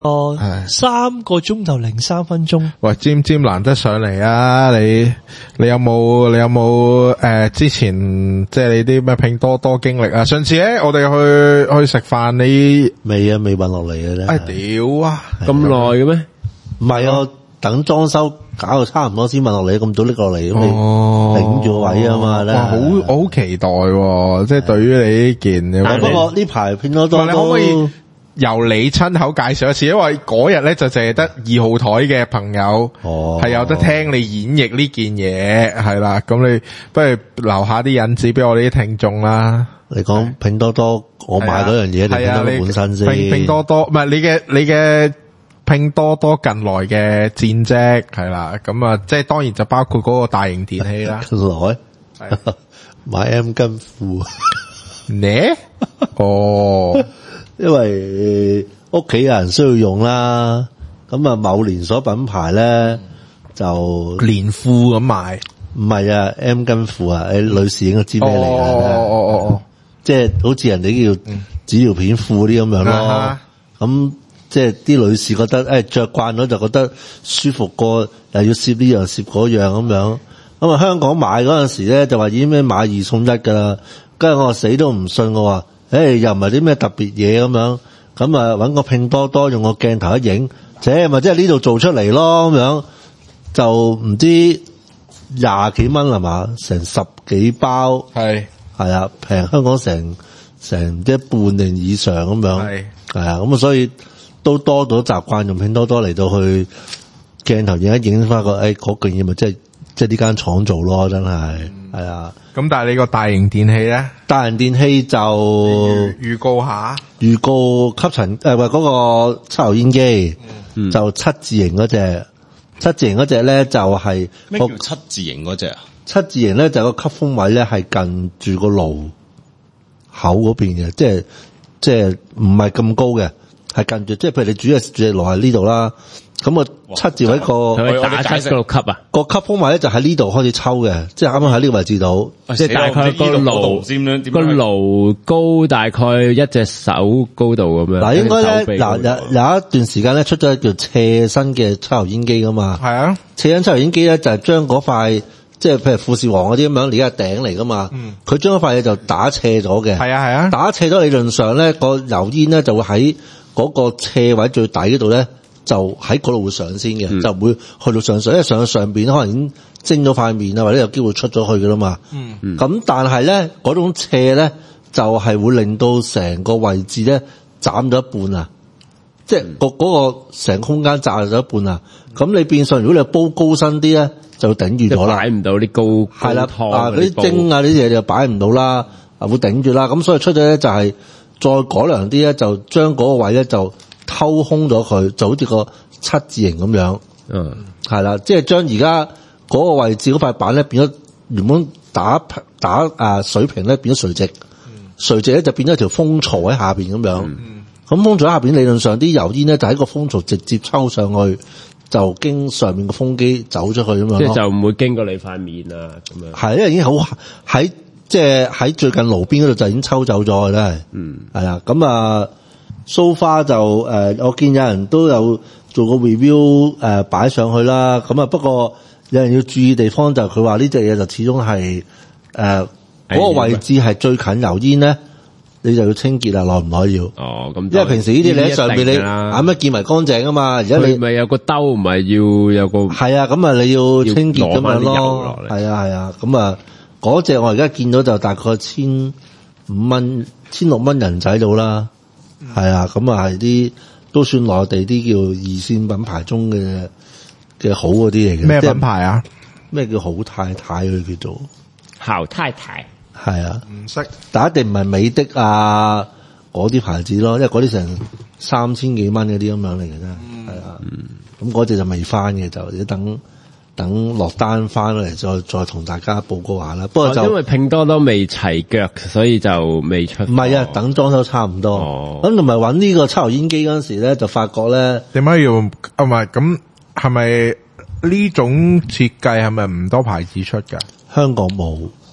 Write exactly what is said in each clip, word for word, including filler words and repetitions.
哦，三個鐘頭零三分鐘。 喂，尖尖難得上嚟啊！你你有冇你有冇誒、呃、之前即係你啲咩拼多多經歷啊？上次咧我哋去去食飯，你未啊？未搵落嚟嘅啫。 哎屌啊！ 咁耐嘅咩？ 唔係啊，等裝修搞到差唔多先搵落嚟，咁早拎落嚟咁你哦， 頂住個位啊嘛。 哇，好我好期待、啊，即係對於你呢件。 但不過呢排拼多多你可唔可以由你親口介紹一次？因為嗰日咧就淨係得二號台嘅朋友係有得聽你演繹呢件嘢，係啦。咁你不如留下啲引子俾我哋啲聽眾啦。 你講拼多多，我買嗰樣嘢定拼多多本身先？ 拼拼多多唔係你嘅你嘅拼多多近來嘅戰績係啦。咁啊，即係當然就包括嗰個大型電器啦。 近來買 M 巾褲呢？哦。 因為屋企有人需要用啦，咁啊某連鎖品牌咧就連褲咁賣， 唔係啊 M 巾褲啊，誒女士應該知咩嚟嘅， 哦哦哦哦， 即係好似人哋叫紙尿片褲啲咁樣咯，咁即係啲女士覺得誒着慣咗就覺得舒服過，又要攝呢樣攝嗰樣咁樣，咁啊香港買嗰陣時咧就話已經咩買二送一噶啦，跟住我話死都唔信，我話。誒、欸，又唔係啲咩特別嘢咁樣，咁啊搵個拼多多用個鏡頭一影，這咪即係呢度做出嚟咯咁樣，就唔知廿幾蚊係嘛，成十幾包，係係啊，平香港成成一半定以上咁樣，係係啊，咁啊所以都多咗習慣用拼多多嚟到去鏡頭影一影翻個誒嗰件嘢咪即係即係呢間廠做咯，真係係、嗯、啊。 咁但係你個大型電器咧？ 大型電器就預告下， 預告吸塵誒，喂嗰個抽油煙機，嗯、就七字形嗰隻，七字形嗰隻咧就係咩叫七字形嗰隻啊？ 七字形咧就係個吸風位咧係近住個爐口嗰邊嘅，即係即係唔係咁高嘅，係近住，即係譬如你煮嘅煮嘅爐喺呢度啦。咁啊，七字位個佢打出嗰度吸啊， 個吸風位咧就喺呢度開始抽嘅，即係啱啱喺呢個位置度， 即係大概個爐個爐高大概一隻手高度咁樣。 嗱，應該咧嗱有有一段時間咧出咗叫斜身嘅抽油煙機噶嘛，係啊，斜身抽油煙機咧就係將嗰塊即係譬如富士皇嗰啲咁樣，而家係頂嚟噶嘛，佢將嗰塊嘢就打斜咗嘅，係啊係啊，打斜咗理論上咧個油煙咧就會喺嗰個斜位最底嗰度咧。就喺嗰度會上先嘅，嗯、就唔會去到上上，因為上到上邊可能已經蒸咗塊面啊，或者有機會出咗去㗎啦嘛。嗯，咁但係咧嗰種斜咧就係、是、會令到成個位置咧斬咗一半啊，即係個嗰個成空間炸咗一半啊。咁、嗯、你變相如果你煲高身啲咧，就頂住咗啦，擺唔到啲高係啦，啊嗰啲蒸啊啲嘢就擺唔到啦，啊會頂住啦。咁所以出咗咧就係、是、再改良啲咧，就將嗰個位咧就。偷空咗佢，就好似個七字形咁樣，嗯，係啦，即係將而家嗰個位置嗰塊板咧變咗原本打打啊水平咧變咗垂直，嗯、垂直咧就變咗條風槽喺下邊咁樣，咁、嗯、風槽喺下邊理論上啲油煙咧就喺個風槽直接抽上去，就經上面個風機走出去咁樣，即係就唔會經過你塊面啊咁樣，係因為已經好喺即係喺最近爐邊嗰度就已經抽走咗啦，係，嗯，係啊，咁啊。So far 就誒、呃，我見有人都有做個 review 誒、呃、擺上去啦。咁啊，不過有人要注意地方就佢話呢隻嘢就始終係誒嗰個位置係最近油煙咧，你就要清潔啊，耐唔耐要？哦，咁因為平時呢啲你喺上邊你眼一見埋乾淨啊嘛，而家你咪有個兜唔係要有個係啊，咁啊你要清潔咁樣咯，係啊係啊，咁啊嗰隻我而家見到就大概千五蚊、千六蚊人仔到啦。係啊，咁啊係啲都算內地啲叫二線品牌中嘅嘅好嗰啲嚟嘅。咩品牌啊？咩叫好太太佢叫做好太太。係啊，唔識，但一定唔係美的啊嗰啲牌子咯，因為嗰啲成三千幾蚊嗰啲咁樣嚟嘅啫。係啊，咁嗰隻就未翻嘅，就要等。等落單翻嚟再再同大家報告下啦。不過就、哦、因為拼多多未齊腳，所以就未出。唔係啊，等裝修差唔多。咁同埋揾呢個抽油煙機嗰陣時咧，就發覺咧點解要啊？唔係咁係咪呢種設計係咪唔多牌子出㗎？香港冇，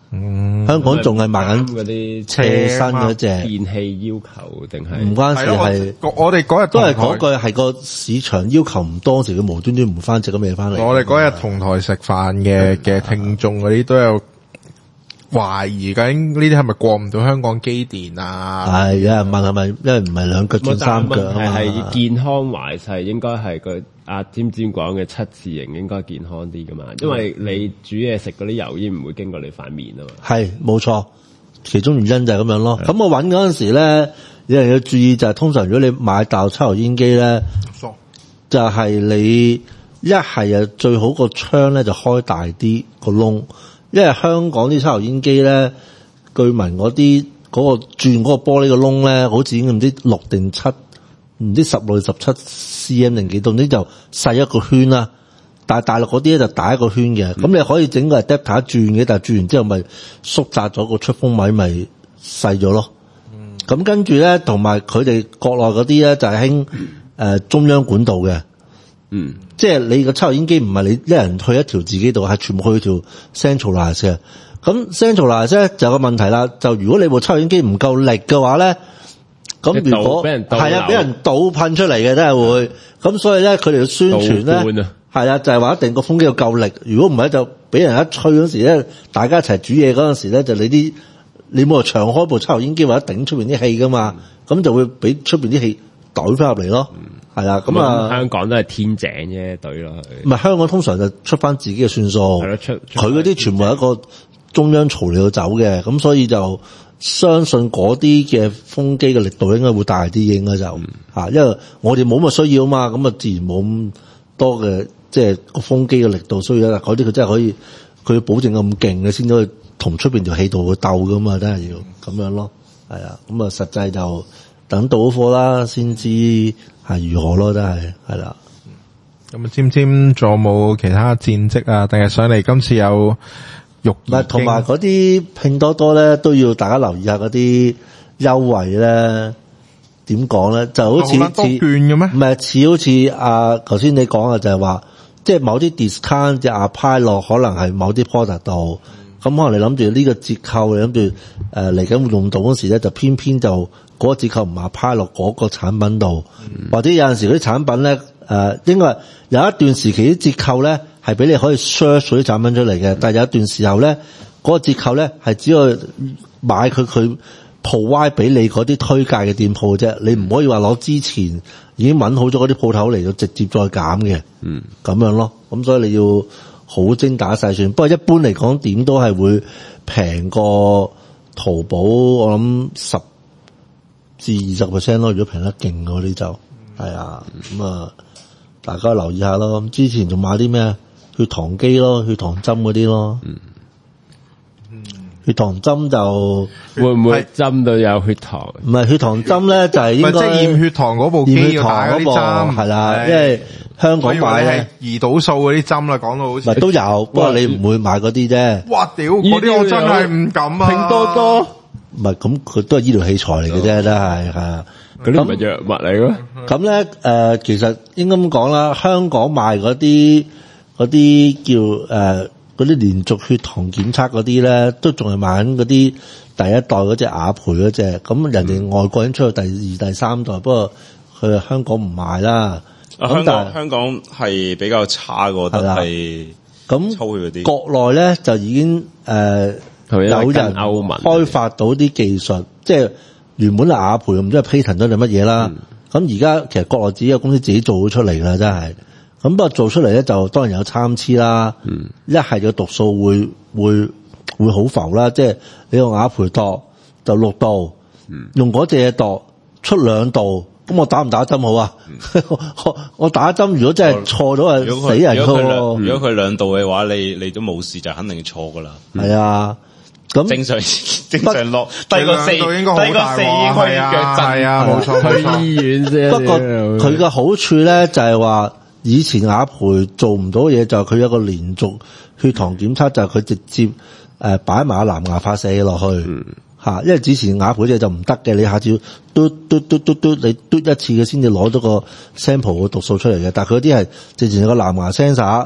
嗯，香港仲係賣緊嗰啲車身嗰隻電器要求定係唔關事係我哋嗰日都係嗰句係個市場要求唔多時，佢無端端唔翻隻咁嘢翻嚟。 我哋嗰日同台食飯嘅嘅聽眾嗰啲都有懷疑究竟呢啲係咪過唔到香港機電啊？ 係有人問係咪，因為唔係兩腳轉三腳啊嘛。 係健康懷勢應該係個阿尖尖講嘅七字形應該健康啲噶嘛，因為你煮嘢食嗰啲油煙唔會經過你塊面啊嘛。係冇錯，其中原因就係咁樣咯。咁我揾嗰陣時咧，有人要注意就係、是、通常如果你買大陸抽油煙機咧，就係、是、你一係啊最好個窗咧就開大啲個窿。因為香港啲抽油煙機咧，據聞嗰啲嗰個轉嗰個玻璃個窿咧，好似已經唔知六定七，唔知十六十七 cm 定幾多，呢就細一個圈啦。但係大陸嗰啲咧就大一個圈嘅，咁、嗯、你可以整個 adapter 轉嘅，但係轉完之後咪縮窄咗個出風位，咪細咗咯。咁、嗯、跟住咧，同埋佢哋國內嗰啲咧就係興誒中央管道嘅。嗯，即係你個抽油煙機唔係你一人去一條自己度，係全部去條 centralize 嘅。咁 centralize 咧就有個問題啦，就如果你部抽油煙機唔夠力嘅話咧，咁如果係啊俾人倒噴出嚟嘅真係會。咁所以咧佢哋要宣傳咧係啊，就係、是、話一定個風機要夠力。如果唔係就俾人一吹嗰時咧，大家一齊煮嘢嗰陣時咧，就你啲你冇長開部抽油煙機或者頂出邊啲氣噶嘛，咁、嗯、就會俾出邊啲氣懟翻入嚟咯。嗯係啦，咁啊，香港都係天井啫，對咯。唔係香港通常就出翻自己嘅算數，係咯，出佢嗰啲全部係一個中央槽嚟到走嘅，咁所以就相信嗰啲嘅風機嘅力度應該會大啲，應該就吓、嗯，因為我哋冇咁需要啊嘛，咁啊自然冇咁多嘅即係個風機嘅力度需要啦。嗰啲佢真係可以，佢要保證咁勁嘅先可以同出邊條氣道去鬥噶嘛，真係要咁樣咯。係啊，咁啊實際就等到貨啦，先知。係如何咯，都係係啦。咁啊，尖尖仲有冇其他戰績啊？定係上嚟今次有肉？唔係，同埋嗰啲拼多多咧，都要大家留意下嗰啲優惠咧。點講咧？就好似似券嘅咩？唔係似好似啊，頭先你講嘅就係話，即係某啲 discount 就 apply 落，可能係某啲 product 度。咁、嗯、可能你諗住呢個折扣，你諗住誒嚟緊會用到嗰時咧，就偏偏就嗰個折扣唔係派落嗰個產品度、嗯，或者有陣時嗰啲產品咧誒、呃，應該有一段時期啲折扣咧係俾你可以 search 啲產品出嚟嘅、嗯，但係有一段時候咧嗰個折扣咧係只可以買佢佢 provide 俾你嗰啲推介嘅店鋪啫，你唔可以話攞之前已經揾好咗嗰啲鋪頭嚟到直接再減嘅，嗯，咁樣咯，咁所以你要好精打細算，不過一般嚟講點都係會平過淘寶，我諗十至二十 percent 咯。如果平得勁嗰啲就係、嗯、啊，咁、嗯、啊大家留意下咯。咁之前仲買啲咩血糖機咯，血糖針嗰啲咯。嗯，血糖針就會唔會針到有血糖？唔係血糖針咧，就係應該即係驗血糖嗰部機要打嗰啲針係啦，因為香港買咧胰島素嗰啲針啦，講到好似都有，不過你唔會買嗰啲啫。哇屌！嗰啲我真係唔敢啊！拼多多唔係咁，佢都係醫療器材嚟嘅啫，都係係啊。嗰啲唔係藥物嚟嘅。咁咧誒，其實應該咁講啦，香港賣嗰啲嗰啲叫誒嗰啲連續血糖檢測嗰啲咧，都仲係賣緊嗰啲第一代嗰隻雅培嗰隻。咁人哋外國已經出到第二、第三代，不過佢香港唔賣啦。 啊、香港香港係比較差嘅，但係咁抽佢嗰啲國內咧就已經誒、呃、有人開發到啲技術，即係原本係雅培唔知係 patent 咗定乜嘢啦。咁而家其實國內自己嘅公司自己做咗出嚟啦，真係。咁不過做出嚟咧就當然有參差啦。一係個讀數會會會好浮啦，即係你用雅培度就六度，嗯、用嗰隻嘢度出兩度。咁我打唔打針好啊？嗯、我打針如果真係錯咗係死人噶。如果佢兩度嘅話，你你都冇事就肯定錯噶啦。係、嗯、啊，咁正常正常落低個四，低個四係啊，係啊，冇錯冇錯。去醫院啫。不過佢嘅好處咧就係話，以前雅培做唔到嘢，就係佢有個連續血糖檢測，就係佢直接誒擺埋藍牙發射器落去。嗯吓，因為之前雅培隻就唔得嘅，你下次要嘟嘟嘟嘟嘟，你嘟一次嘅先至攞到個 sample 嘅讀數出嚟嘅。但係佢嗰啲係直情有個藍牙 sensor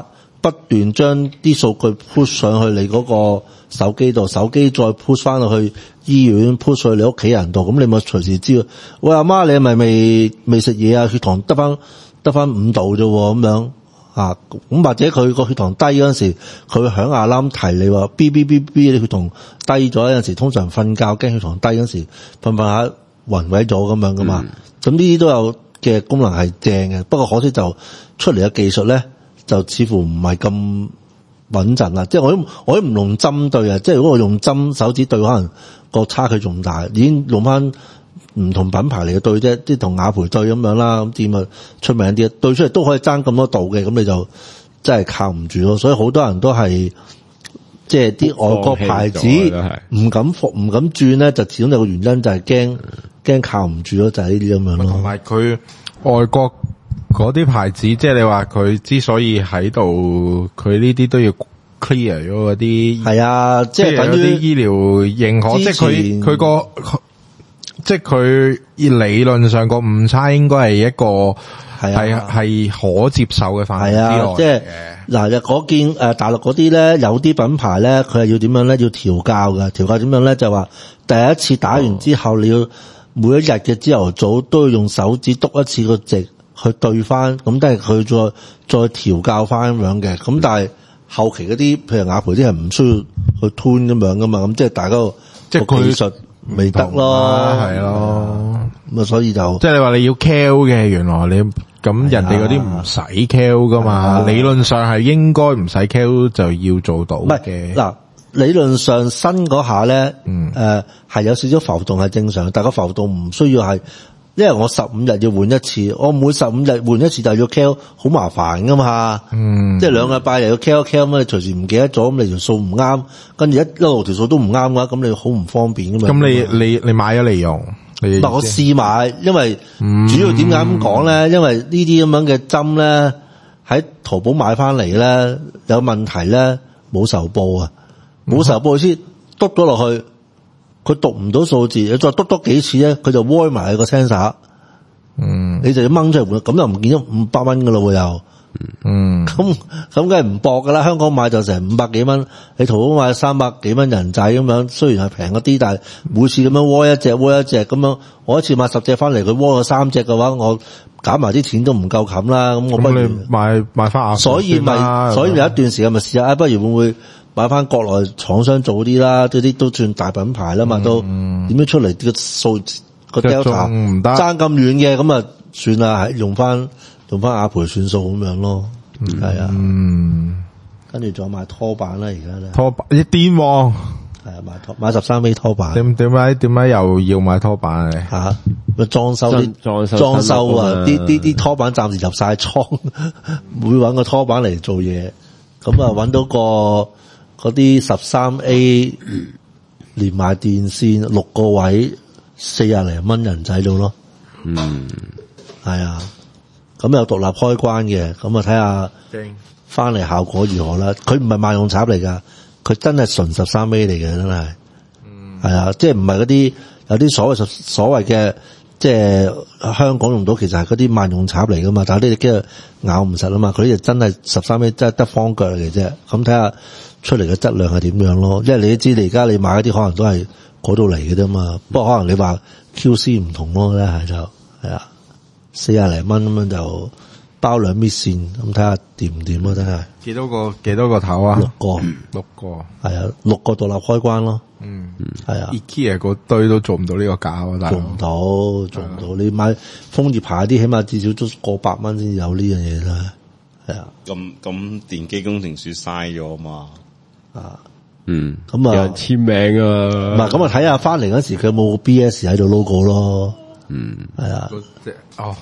不斷將啲數據 push 上去你嗰個手機度，手機再 push 翻落去醫院 push 去你屋企人度，咁你咪隨時知道，喂阿媽你係咪未未食嘢啊？血糖得翻得翻五度啫喎，咁樣啊，咁或者佢個血糖低嗰陣時，佢會響阿籃提你話 B B B B 你血糖低咗，有陣時通常瞓覺驚血糖低嗰陣時，瞓瞓下暈位咗咁樣噶嘛，咁呢啲都有嘅功能係正嘅，不過可惜就出嚟嘅技術咧，就似乎唔係咁穩陣啦。即係我都我都唔用針對啊，即係如果我用針手指對，可能個差距仲大，已經用翻唔同品牌嚟嘅對啫，即係同雅培對咁樣啦，咁點啊出名啲，對出嚟都可以爭咁多度嘅，咁你就真係靠唔住咯。所以好多人都係即係啲外國牌子唔敢服唔敢轉咧，就始終有個原因就係驚驚靠唔住咯，就係呢啲咁樣咯。 同埋佢外國嗰啲牌子，即係你話佢之所以喺度，佢呢啲都要 clear 咗嗰啲。係啊，即係等於啲醫療認可，即係佢佢個，即係佢理論上個誤差應該係一個係係可接受嘅範圍之內嘅。即係嗱，嗰件誒大陸嗰啲咧，有啲品牌咧，佢係要點樣咧？要調教嘅，調教點樣咧？就話第一次打完之後，你要每一日嘅朝頭早都要用手指篤一次個值去對翻，咁都係佢再再調教翻咁樣嘅。咁但係後期嗰啲，譬如雅培啲係唔需要去 tune 咁樣噶嘛，咁即係大家即係技術未得咯，係咯。咁啊，所以就即係你話你要 cal 嘅，原來你咁人哋嗰啲唔使 cal 噶嘛，理論上係應該唔使 cal 就要做到嘅。嗱，理論上新嗰下咧，嗯，誒、呃、係有少少浮動係正常，但係個浮動唔需要係，因為我十五日要換一次，我每十五日換一次就要 cal， 好麻煩噶嘛，嗯，即係兩個禮拜又要 cal cal 咁，你隨時唔記得咗，咁你條數唔啱，跟住一一路條數都唔啱嘅話，咁你好唔方便噶嘛。咁你你你買咗嚟用？嗱，我試買，因為主要點解咁講咧？因為呢啲咁樣嘅針咧，喺淘寶買翻嚟咧有問題咧，冇仇報啊，冇仇報先篤咗落去，佢讀唔到數字，你再篤多幾次咧，佢就歪埋個 sensor， 嗯，你就要掹出嚟換，咁又唔見咗五百蚊噶咯喎又。嗯，咁咁梗係唔搏噶啦，香港買就成五百幾蚊，你淘寶買三百幾蚊人仔咁樣，雖然係平一啲，但係每次咁樣窩一隻窩一隻咁樣，我一次買十隻翻嚟，佢窩咗三隻嘅話，我減埋啲錢都唔夠冚啦，咁我不如你買買翻亞，所以咪所以有一段時間咪試下，不如會唔會買翻國內廠商做啲啦，啲啲都算大品牌啦嘛，都點樣出嚟個數個 Delta 唔得爭咁遠嘅，咁啊算啦，用翻。用翻雅培算數咁樣咯，係啊，嗯，跟住仲有買拖板啦，而家咧拖板一癲喎，係啊，買拖買十三 A 拖板，點點解點解又要買拖板咧？吓、啊，咪裝修啲裝修裝修啊，啲啲啲拖板暫時入晒倉，會搵個拖板嚟做嘢，咁啊搵到個嗰啲十三 A 連埋電線六個位四廿零蚊人仔到咯，嗯，係啊。咁有獨立開關嘅，咁啊睇下翻嚟效果如何啦。佢唔係萬用插嚟噶，佢真係純十三 A 嚟嘅，真係，嗯，係啊，即係唔係嗰啲有啲所謂所謂嘅，即係香港用到，其實係嗰啲萬用插嚟噶嘛。但係呢啲機咬唔實啊嘛，佢呢就真係十三 A，真係得方腳嚟嘅啫。咁睇下出嚟嘅質量係點樣咯。因為你都知，你而家你買嗰啲可能都係嗰度嚟嘅啫嘛。不過可能你話 Q C 唔同咯，咧係就係啊。四廿零蚊咁樣就包兩米線，咁睇下掂唔掂咯，真係。幾多個幾多個頭啊？六個，六個，係啊，六個獨立開關咯。嗯，係啊。IKEA 嗰堆都做唔到呢個價啊，但係做唔到，做唔到。你買楓葉牌啲，起碼至少都過百蚊先有呢樣嘢啦。係啊。咁咁電機工程師嘥咗嘛？啊，嗯，咁啊，有人簽名啊。唔係，咁啊睇下翻嚟嗰時佢有冇 B S 喺度 logo 咯。嗯，係啊，哦，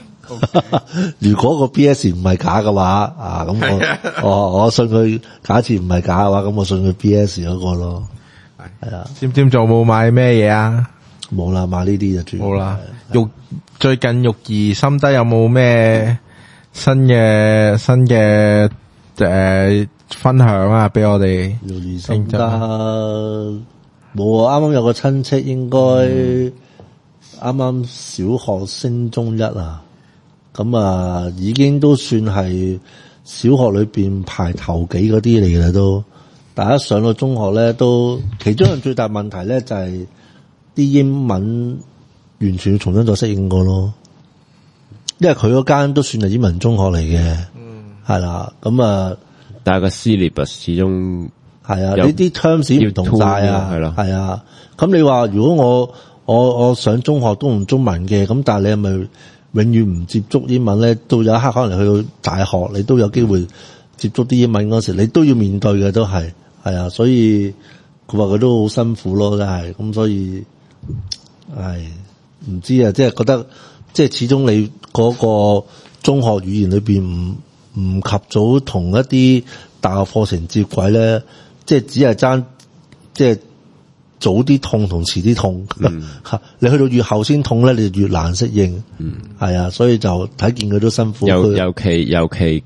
okay. 如果個 B S 唔係假嘅話，啊，咁我我我信佢，假設唔係假嘅話，咁我信佢 B S 嗰個咯，係啊。尖尖做冇買咩嘢啊？冇啦，買呢啲就主要冇啦。育最近育兒心得有冇咩新嘅新嘅誒、呃、分享啊？俾我哋育兒心得冇啊！啱啱有個親戚應該。嗯啱啱小學升中一啊，咁啊已經都算係小學裏邊排頭幾嗰啲嚟嘅啦都。大家上到中學咧，都其中一個最大問題咧就係啲英文完全要重新再適應過咯。因為佢嗰間都算係英文中學嚟嘅，嗯，係啦，咁啊， 但係個 syllabus 始終係啊，呢啲 terms 唔同晒啊，係咯，係啊。咁你話如果我我我上中學都用中文嘅，咁但係你係咪永遠唔接觸英文咧？到有一刻可能去到大學，你都有機會接觸啲英文嗰時，你都要面對嘅都係。係啊，所以佢話佢都好辛苦咯，真係咁，所以係唔知啊，即係覺得即係始終你嗰個中學語言裏邊唔唔及早同一啲大學課程接軌咧，即係只係爭即係早啲痛同遲啲痛，嗯、你去到越後先痛咧，你就越難適應。嗯，係啊，所以就睇見佢都辛苦。 尤尤其尤其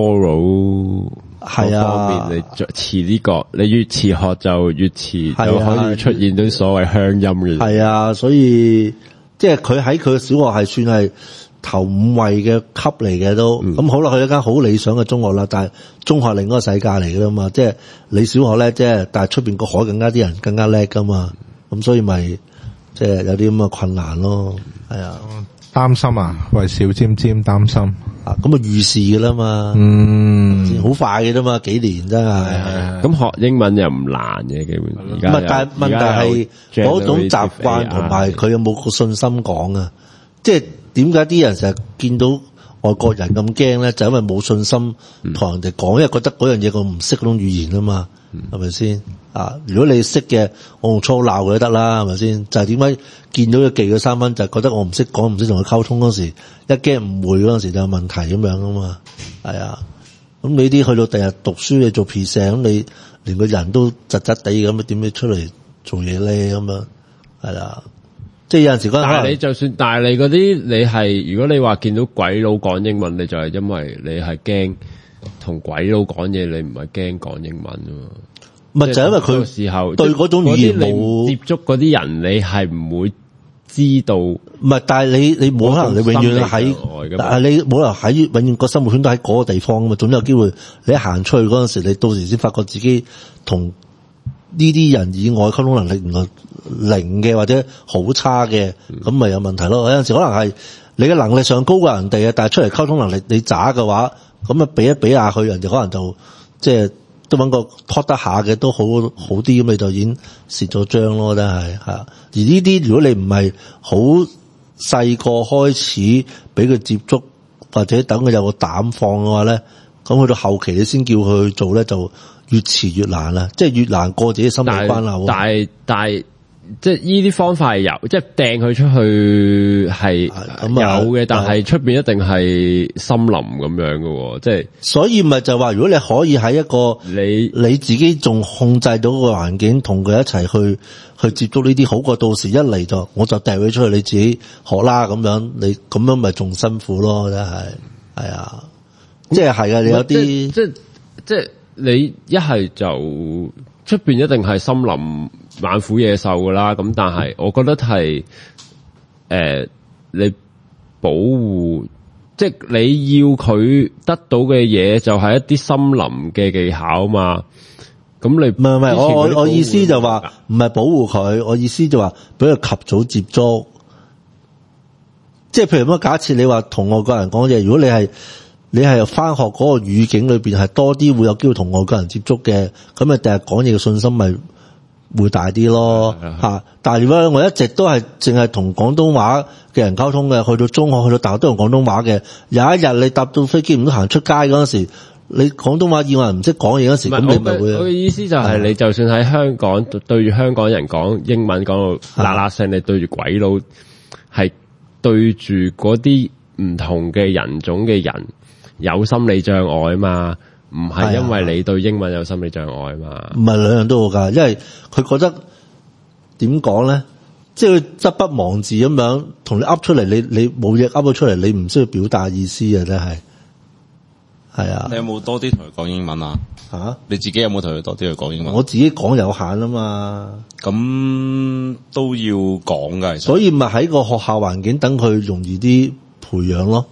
oral。係啊，你遲呢個，你越遲學就越遲就可以出現到所謂鄉音嘅。 係啊，所以即係佢喺佢嘅小學係算係頭五位嘅級嚟嘅都。咁、嗯、好啦，佢一間好理想嘅中學啦，但係中學另一個世界嚟嘅啦嘛。即係你小學咧，即係但係出邊個海更加啲人更加叻噶嘛。咁所以咪即係有啲咁嘅困難咯。係啊。 擔心啊，為小尖尖擔心啊，咁啊預示噶啦嘛， 嗯， 好快嘅啫嘛，幾年真係。 咁學英文又唔難嘅，基本而家。 唔係，但係問題係嗰種習慣同埋佢有冇個信心講啊？即係點解啲人成日見到外國人咁驚咧？就因為冇信心同人哋講，因為覺得嗰樣嘢佢唔識嗰種語言啊嘛，係咪先？啊！如果你識嘅，我用粗鬧佢都得啦，係咪先？就係點解見到佢記咗三分，就係覺得我唔識講，唔識同佢溝通嗰時，一驚誤會嗰陣時就有問題咁樣啊嘛。係啊，咁你啲去到第日讀書你做 P 社，咁你連個人都窒窒地咁，點樣出嚟做嘢咧？咁樣係啦，即係有陣時嗰陣。 但係你就算，但係你嗰啲你係，如果你話見到鬼佬講英文，你就係因為你係驚同鬼佬講嘢，你唔係驚講英文啊嘛。 唔係就因為佢時候對嗰種語言冇接觸嗰啲人，你係唔會知道。唔係，但係你你冇可能你永遠喺，但係你冇可能喺永遠個生活圈都喺嗰個地方噶嘛，總有機會你一行出去嗰陣時，你到時先發覺自己同呢啲人以外溝通能力原來零嘅或者好差嘅，咁咪有問題咯。有陣時可能係你嘅能力上高過人哋啊，但係出嚟溝通能力你渣嘅話，咁啊比一比下去，人哋可能就即係。都揾個拖得下嘅都好好啲，咁你就已經蝕咗張咯，真係係。而呢啲如果你唔係好細個開始俾佢接觸，或者等佢有個膽放嘅話咧，咁去到後期你先叫佢去做咧，就越遲越難啦，即係越難過自己心理關口。 但係但係即係呢啲方法係有，即係掟佢出去係有嘅，但係出邊一定係森林咁樣嘅，即係。所以咪就話，如果你可以喺一個你你自己仲控制到個環境，同佢一齊去去接觸呢啲，好過到時一嚟就我就掟佢出去，你自己學啦咁樣，你咁樣咪仲辛苦咯，真係係啊，即係係啊，你有啲即係即係你一係就出邊一定係森林。猛虎野獸噶啦，咁但係我覺得係誒、呃，你保護即係你要佢得到嘅嘢就係一啲森林嘅技巧嘛。咁你唔係唔係，我我我意思就話唔係保護佢，我意思就話俾佢及早接觸。即係譬如咁，假設你話同外國人講嘢，如果你係你係翻學嗰個語境裏邊係多啲會有機會同外國人接觸嘅，咁啊第日講嘢嘅信心咪會大啲咯吓，但係如果我一直都係淨係同廣東話嘅人溝通嘅，去到中學去到大學都用廣東話嘅，有一日你搭到飛機唔到行出街嗰陣時，你廣東話以外唔識講嘢嗰時，咁你咪會。 我嘅意思就係你就算喺香港對住香港人講英文講到嗱嗱聲，你對住鬼佬係對住嗰啲唔同嘅人種嘅人有心理障礙啊嘛。唔係因為你對英文有心理障礙嘛？ 唔係兩樣都好噶，因為佢覺得點講咧，即係佢執筆忘字咁樣同你噏出嚟，你你冇嘢噏咗出嚟，你唔需要表達意思啊，真係係啊。 你有冇多啲同佢講英文啊？吓，你自己有冇同佢多啲去講英文？ 我自己講有限啊嘛， 咁都要講噶， 所以咪喺個學校環境等佢容易啲培養咯。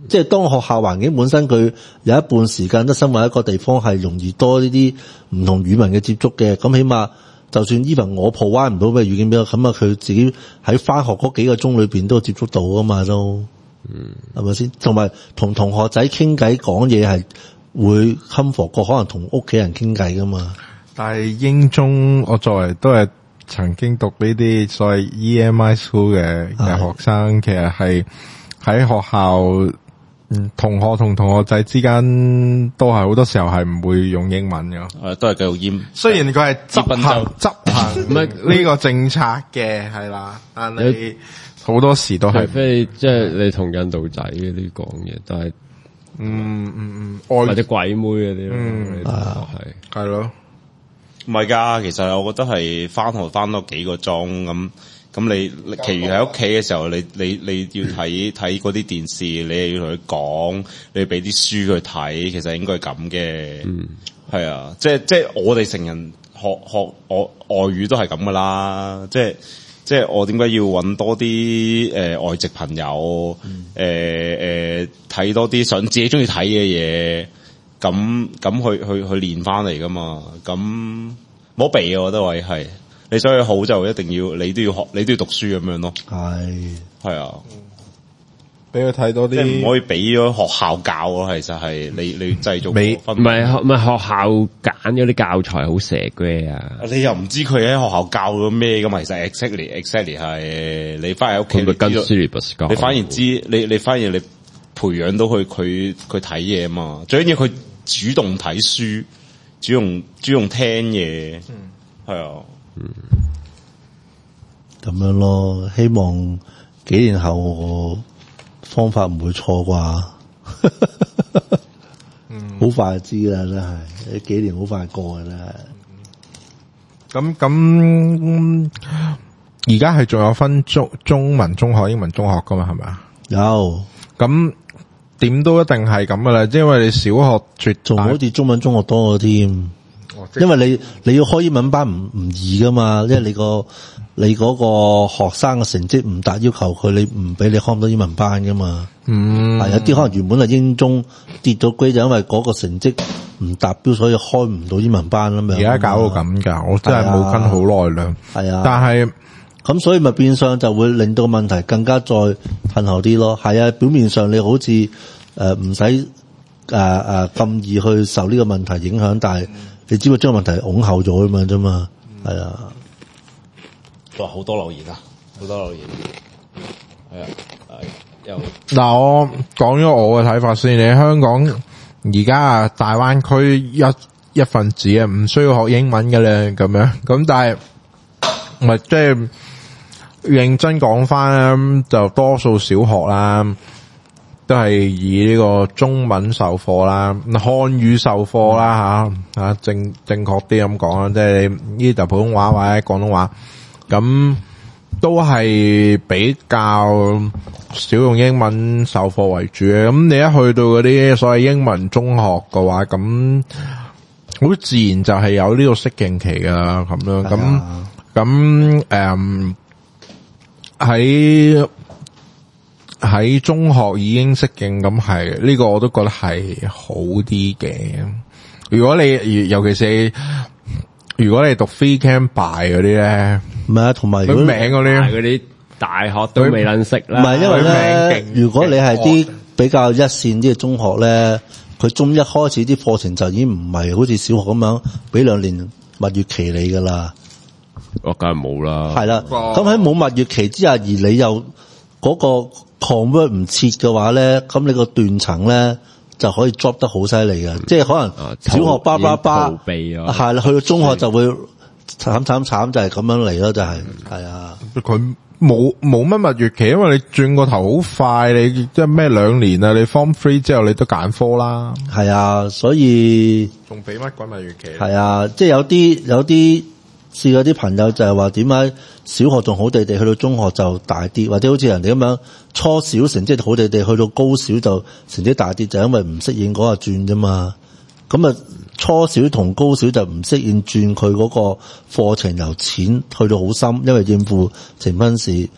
即係當學校環境本身佢有一半時間都生活喺一個地方係容易多呢啲唔同語文嘅接觸嘅，咁起碼就算 even 我 provide 唔到咩語境俾我，咁啊佢自己喺翻學嗰幾個鐘裏邊都接觸到啊嘛都，嗯，係咪先？同埋同同學仔傾偈講嘢係會 comfort 過可能同屋企人傾偈噶嘛。 但係英中我作為都係曾經讀呢啲所謂 E M I school 嘅嘅學生，其實係喺學校。嗯，同學同同學仔之間都係好多時候係唔會用英文嘅， 誒，都係繼續閹。 雖然佢係執行執行唔係呢個政策嘅，係啦，但係好多時都係。除非即係你同印度仔嗰啲講嘢，但係嗯嗯嗯， 或者鬼妹嗰啲， 嗯係係咯， 唔係噶，其實我覺得係翻學翻多幾個鐘咁。咁你，其餘喺屋企嘅時候，你你你要睇睇嗰啲電視，你又要同佢講，你要俾啲書佢睇，其實應該係咁嘅。嗯，係啊，即係即係我哋成人學學外外語都係咁噶啦，即係即係我點解要搵多啲誒、呃、外籍朋友，誒誒睇多啲想自己中意睇嘅嘢，咁咁去去去練翻嚟噶嘛，咁冇避啊，我覺得位係。你想去好就一定要，你都要學，你都要讀書咁樣咯。 係係啊， 俾佢睇多啲，即係唔可以俾咗學校教咯。其實係你你製造未，唔係唔係學校揀嗰啲教材好蛇嘅啊！ 你又唔知佢喺學校教咗咩噶嘛？其實 exactly exactly 係你翻喺屋企， 佢跟 syllabus 教， 你反而知你你反而你培養到佢佢佢睇嘢嘛。最緊要佢主動睇書，主動主動聽嘢，係啊。 嗯，咁樣咯，希望幾年後我方法唔會錯啩。嗯，好快就知啦，真係，呢幾年好快過嘅真係。 咁咁，而家係仲有分中中文中學、英文中學噶嘛？係咪啊？ 有。咁點都一定係咁噶啦，因為你小學絕仲好似中文中學多咗添。因為你你要開英文班唔唔易噶嘛，因為你個你嗰個學生嘅成績唔達要求，佢你唔俾你開唔到英文班噶嘛。嗯，係有啲可能原本係英中跌咗 grade，就因為嗰個成績唔達標，所以開唔到英文班咁樣。 而家搞到咁噶，我真係冇跟好耐啦。 係啊， 但係咁所以咪變相就會令到個問題更加再褪後啲咯。係啊，表面上你好似誒唔使誒誒咁易去受呢個問題影響，但係。你知唔知將個問題拱後咗咁樣啫嘛？係、嗯、啊， 哇！好多留言啊，好多留言。係啊，係又嗱，我講咗我嘅睇法先。你喺香港而家啊，大灣區一一份子啊，唔需要學英文嘅咧，咁樣咁，但係唔係即係認真講翻咧，就多數小學啦。都係以呢個中文授課啦，漢語授課啦吓，啊正正確啲咁講啦，即係呢度普通話或者廣東話，咁都係比較少用英文授課為主嘅。咁你一去到嗰啲所謂英文中學嘅話，咁好自然就係有呢個適應期噶啦，咁樣咁咁誒喺。喺中學已經適應，咁係呢個我都覺得係好啲嘅。如果你尤其是如果你讀 free camp by 嗰啲咧， 唔係啊，同埋佢名嗰啲嗰啲大學都未能識啦。 唔係因為咧，如果你係啲比較一線啲嘅中學咧，佢中一開始啲課程就已經唔係好似小學咁樣俾兩年蜜月期你噶啦。 我梗係冇啦。 係啦，咁喺冇蜜月期之下，而你又嗰個 convert 唔切嘅話咧，咁你個斷層咧就可以 drop 得好犀利嘅，即係可能小學巴巴巴，係啦，去到中學就會慘慘慘，就係咁樣嚟咯，就係係啊。 佢冇冇乜蜜月期，因為你轉個頭好快，你即係咩兩年啊？你 form three 之後你都揀科啦， 係啊，所以仲俾乜鬼蜜月期？ 係啊，即係有啲有啲。試過啲朋友就係話點解小學仲好地地，去到中學就大啲，或者好似人哋咁樣初小成績好地地，去到高小就成績大啲，就因為唔適應嗰個轉啫嘛。咁啊，初小同高小就唔適應轉佢嗰個課程由淺去到好深，因為應付呈分試。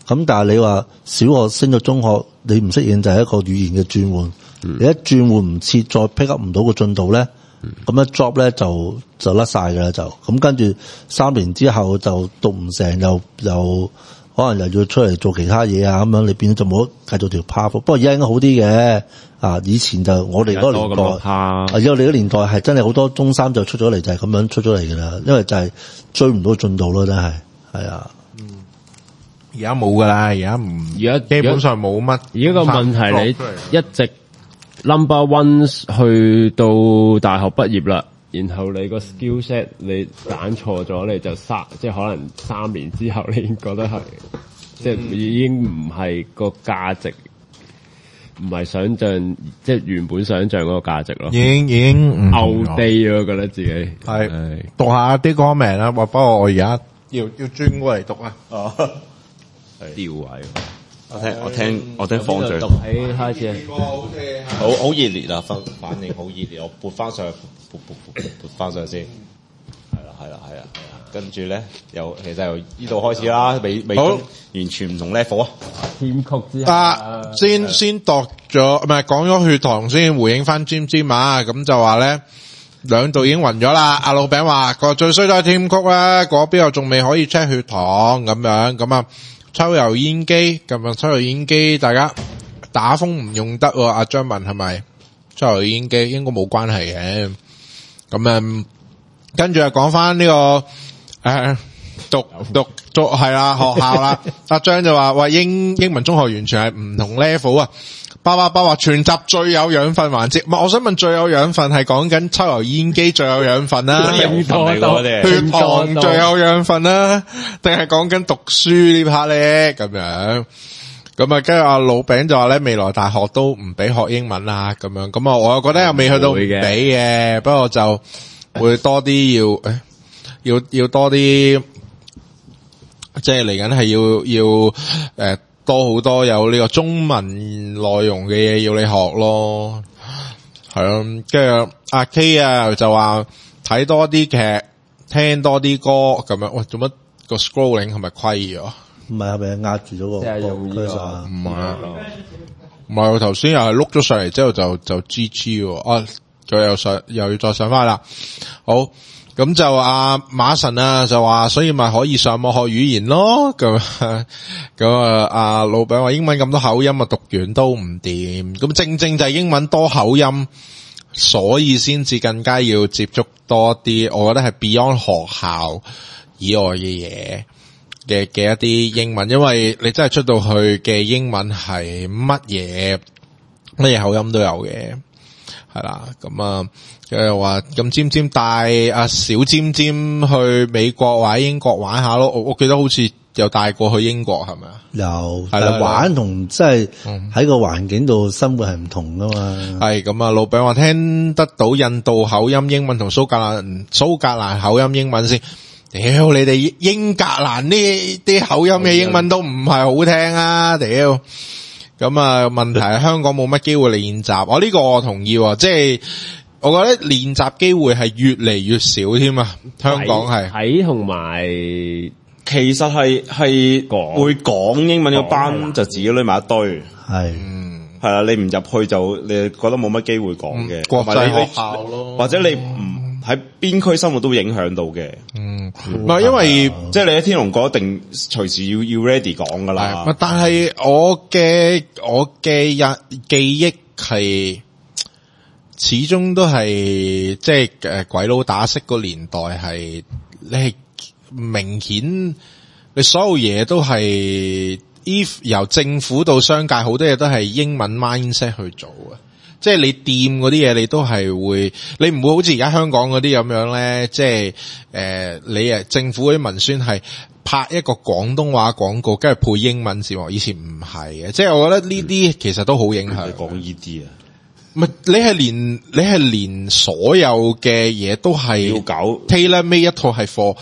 咁但係你話小學升到中學，你唔適應就係一個語言嘅轉換。嗯、你一轉換唔切，再 pick up 唔到個進度咧，咁一 job 咧就就甩晒㗎啦就。咁跟住三年之後就讀唔成，又又可能又要出嚟做其他嘢啊咁樣，你變咗就冇繼續條 path。不過而家應該好啲嘅。啊！以前就我哋嗰個年代，啊，因為我哋嗰年代係真係好多中三就出咗嚟，就係咁樣出咗嚟㗎啦。因為就係追唔到進度咯，真係係啊。 嗯，而家冇㗎啦，而家唔，而家基本上冇乜。 而家個問題你一直 number one 去到大學畢業啦，然後你個 skill set 你揀錯咗，你就三即係可能三年之後你已經覺得係即係已經唔係個價值。唔係想象，即係原本想象嗰個價值咯。 已經已經 outdate 咗，覺得自己係讀下啲 comment 啦。不過我而家要要轉過嚟讀啊。 哦， 調位。 我聽我聽我聽放嘴。 讀起開始。 好好熱烈啊！反反應好熱烈，我撥翻上去，撥撥撥撥翻上去先。係啦係啦係啦。跟住咧，又其實由呢度開始啦，未未完全唔同 level 啊。 編曲之後啊，先先度咗，唔係講咗血糖先，回應翻尖尖啊，咁就話咧兩度已經暈咗啦。阿老餅話個最衰都係編曲啦，嗰邊又仲未可以 check 血糖咁樣，咁啊抽油煙機咁啊抽油煙機，大家打風唔用得喎。阿張文係咪抽油煙機應該冇關係嘅？咁啊，跟住啊講翻呢個。誒，讀讀讀係啦，學校啦。阿張就話：喂，英英文中學完全係唔同 level 啊！八八八話全集最有養分環節，唔係我想問最有養分係講緊抽油煙機最有養分啦，血糖最有養分啦，定係講緊讀書呢 part 咧？咁樣咁啊，跟住阿老餅就話咧，未來大學都唔俾學英文啦，咁樣咁啊，我又覺得又未去到唔俾嘅，不過就會多啲要誒。要要多啲，即係嚟緊係要要誒、呃、多好多有呢個中文內容嘅嘢要你學咯，係咯。跟住阿 K 啊就話睇多啲劇，聽多啲歌咁樣。喂，做乜個 scrolling 係咪虧咗？ 唔係，係咪壓住咗個？即係用呢個？ 唔係，唔係我頭先又係碌咗上嚟之後就就 G G 喎。啊，佢又上又要再上翻啦。好。咁就阿馬神啊就話，所以咪可以上網學語言咯。咁咁啊，阿老餅話英文咁多口音啊，讀完都唔掂。咁正正就係英文多口音，所以先至更加要接觸多啲。我覺得係 beyond 學校以外嘅嘢嘅嘅一啲英文，因為你真係出到去嘅英文係乜嘢乜嘢口音都有嘅，係啦。咁啊。佢話咁尖尖帶阿小尖尖去美國或者英國玩下咯，我我記得好似有帶過去英國係咪啊？ 有係啦，玩同即係喺個環境度生活係唔同噶嘛。 係咁啊，老餅話聽得到印度口音英文同蘇格蘭蘇格蘭口音英文先。屌你哋英格蘭呢啲口音嘅英文都唔係好聽啊！屌咁啊，問題係香港冇乜機會練習。我呢個我同意，即係。我覺得練習機會係越嚟越少添啊！香港係睇同埋， 其實係係會講英文嘅班就自己匿埋一堆， 係係啦，你唔入去就你覺得冇乜機會講嘅， 國際學校咯， 或者你唔喺邊區生活都會影響到嘅。 嗯，唔係因為即係你喺天龍國一定隨時要要 ready 講噶啦。 但係我嘅我嘅日記憶係。始終都係即係誒鬼佬打骰個年代係，你係明顯你所有嘢都係 if 由政府到商界好多嘢都係英文 mindset 去做啊，即係你掂嗰啲嘢你都係會，你唔會好似而家香港嗰啲咁樣咧，即係誒、呃、你誒政府嗰啲文宣係拍一個廣東話廣告，跟住配英文字幕，以前唔係嘅，即係我覺得呢啲其實都好影響。 你講呢啲啊？ 唔係，你係連你係連所有嘅嘢都係要搞 tailor made 一套係 for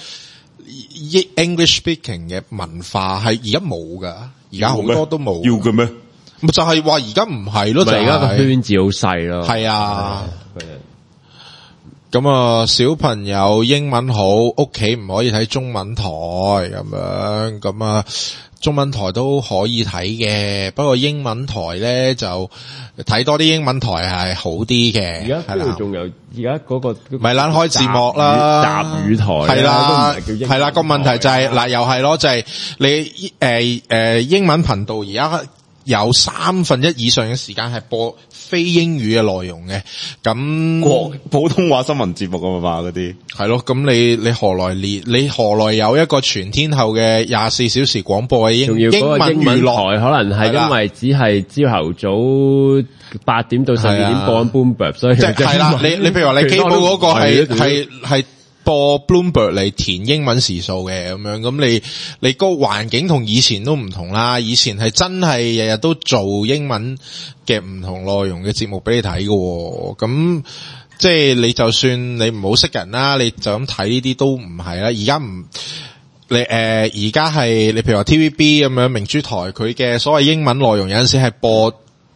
English speaking 嘅文化，係而家冇噶，而家好多都冇。 要嘅咩？ 咪就係話而家唔係咯，就係而家個圈子好細咯。 係啊， 咁啊，小朋友英文好，屋企唔可以睇中文台咁樣，咁啊，中文台都可以睇嘅，不過英文台咧就睇多啲英文台係好啲嘅。 而家邊度仲有？而家嗰個咪撚開字幕啦， 雜語台係啦， 係啦個問題就係、是、嗱，又係咯，就係、是、你誒誒、呃、英文頻道而家有三分一以上嘅時間係播非英語嘅內容嘅，咁國普通話新聞節目啊嘛，嗰啲係咯，咁你你何來列？你何來有一個全天候嘅廿四小時廣播嘅英英文娛樂台？可能係因為只係朝頭早八點到十二點播緊 Bloomberg，所以即係啦。你你譬如話你 cable 嗰個係係係播 Bloomberg 嚟填英文時數嘅咁樣，咁你你個環境同以前都唔同啦。以前係真係日日都做英文嘅唔同內容嘅節目俾你睇嘅，咁即係你就算你唔好識人啦，你就咁睇呢啲都唔係啦。而家唔你誒而家係你譬如話 T V B 咁樣明珠台，佢嘅所謂英文內容有陣時係播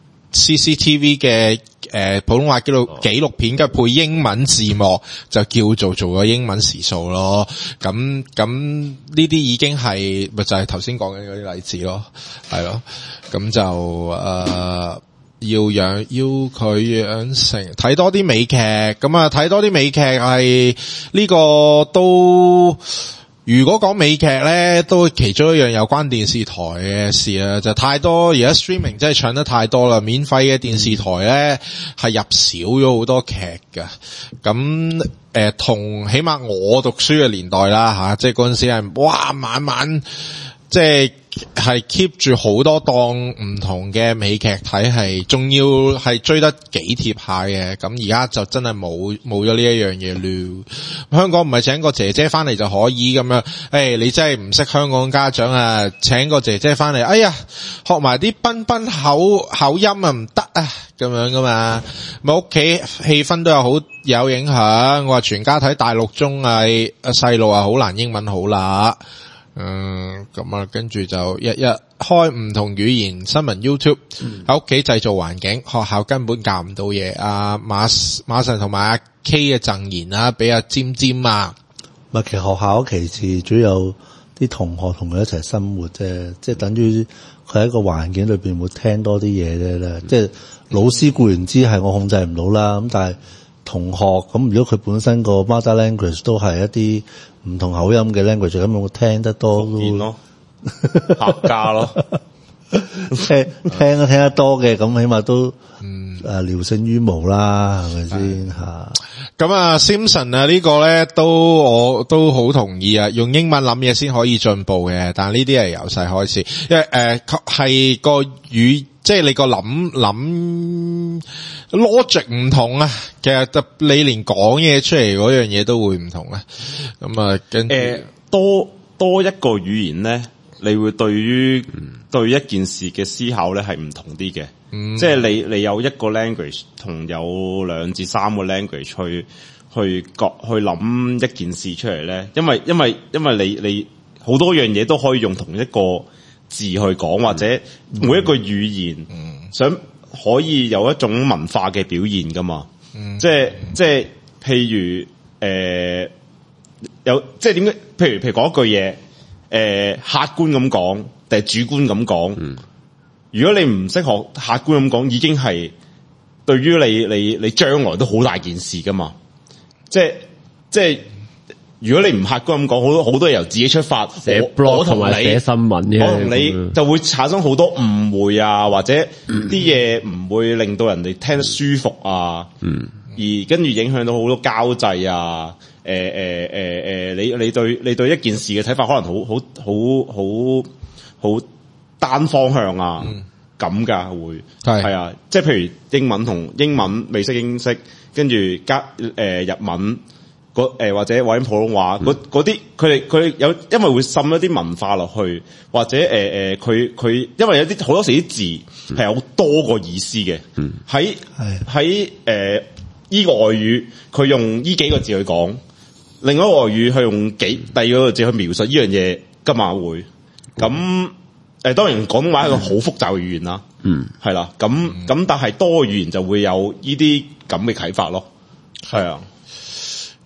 C C T V 嘅誒、呃、普通話紀錄紀錄片，跟住配英文字幕，就叫做做咗英文時數咯。咁咁呢啲已經係咪就係頭先講緊嗰啲例子咯？係咯，咁就誒、呃、要養要佢養成睇多啲美劇，咁啊睇多啲美劇係呢個都。如果講美劇咧，都其中一樣有關電視台嘅事啊，就太多而家 streaming 真係搶得太多啦，免費嘅電視台咧係入少咗好多劇噶，咁誒同起碼我讀書嘅年代啦吓，即係嗰陣時係哇晚晚即係係 keep 住好多檔唔同嘅美劇睇，係仲要係追得幾貼下嘅。咁而家就真係冇冇咗呢一樣嘢咯。香港唔係請個姐姐翻嚟就可以咁樣，誒、哎、你真係唔識香港家長啊，請個姐姐翻嚟，哎呀學埋啲賓賓口口音啊唔得啊咁樣噶嘛，咪屋企氣氛都有好有影響。我話全家睇大陸綜藝，細路啊好難英文好啦。嗯，咁啊，跟住就日日開唔同語言新聞 YouTube 喺屋企製造環境，學校根本教唔到嘢。阿馬馬神同埋阿 K 嘅贈言啊，俾阿尖尖啊， 咪其實學校其次主要有啲同學同佢一齊生活啫，即係等於佢喺個環境裏邊會聽多啲嘢啫咧。即係老師固然知係我控制唔到啦，咁但係同學咁，如果佢本身個 mother language 都係一啲唔同口音嘅 language， 咁我聽得多見咯，客家咯， 聽聽都聽得多嘅，咁起碼都嗯誒聊勝於無啦，係咪先吓？ 咁啊 Simpson 啊呢個咧都我都好同意啊，用英文諗嘢先可以進步嘅，但係呢啲係由細開始，因為誒係個語。即係你個諗諗 logic 唔同啊，其實就你連講嘢出嚟嗰樣嘢都會唔同啊。咁啊，跟住、呃、 多多一個語言咧，你會對於、嗯、對一件事嘅思考咧係唔同啲嘅。嗯、即係你你有一個 language 同有兩至三個 language 去去覺去諗一件事出嚟咧，因為因為因為你你好多樣嘢都可以用同一個字去講，或者每一個語言想可以有一種文化嘅表現噶嘛，嗯、即係即係譬如誒、呃、有即係點解？譬如譬如講一句嘢，誒、呃、客觀咁講定係主觀咁講？嗯、如果你唔識學客觀咁講，已經係對於你你你將來都好大件事噶嘛，即係即係。如果你唔客觀咁講，好多好多嘢由自己出發， 寫 blog 同埋寫新聞嘅， 我同你就會產生好多誤會啊，或者啲嘢唔會令到人哋聽得舒服啊，嗯、而跟住影響到好多交際啊，誒誒誒誒，你你對你對一件事嘅睇法可能好好好好好單方向啊，咁噶、嗯、會係係啊，即係譬如英文同英文未識英式，跟住加誒、呃、日文。誒、呃、或者或者普通話嗰嗰啲佢哋佢哋有因為會滲一啲文化落去，或者誒誒佢佢因為有啲好多時啲字係有多個意思嘅，喺喺誒依個外語佢用依幾個字去講，另外一個外語佢用幾第二個字去描述依樣嘢，今晚會咁誒、呃、當然廣東話係一個好複雜嘅語言啦，嗯係啦，咁咁但係多語言就會有依啲咁嘅啟發咯，係啊。